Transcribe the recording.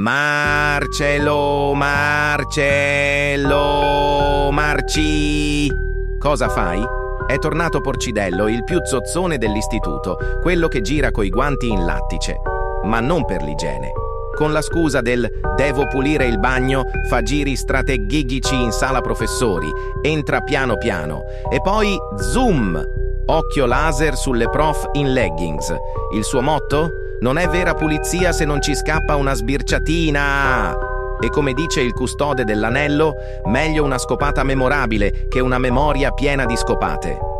Marcello, Marcello, Marci. Cosa fai? È tornato Porcidello, il più zozzone dell'istituto, quello che gira coi guanti in lattice, ma non per l'igiene. Con la scusa del «devo pulire il bagno», fa giri strateghici in sala professori, entra piano piano e poi zoom! Occhio laser sulle prof in leggings. Il suo motto? Non è vera pulizia se non ci scappa una sbirciatina! E come dice il custode dell'anello, meglio una scopata memorabile che una memoria piena di scopate.